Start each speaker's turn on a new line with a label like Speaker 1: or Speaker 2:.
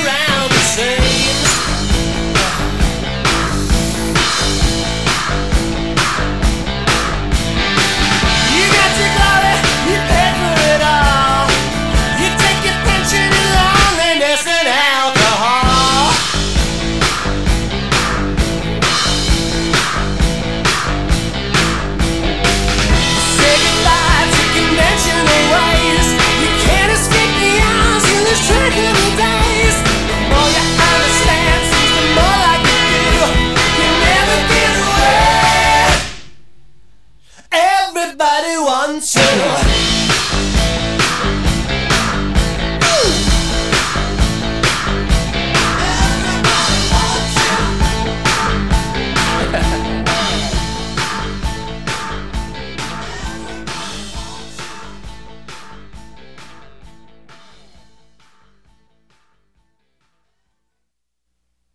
Speaker 1: around the same. You got your glory, you pay for it all. You take your pension and loneliness and alcohol. Say goodbye to conventional ways. You can't escape the hours in this trick of the days. The more you understand, seems the more like you do. You never get away. Everybody wants you.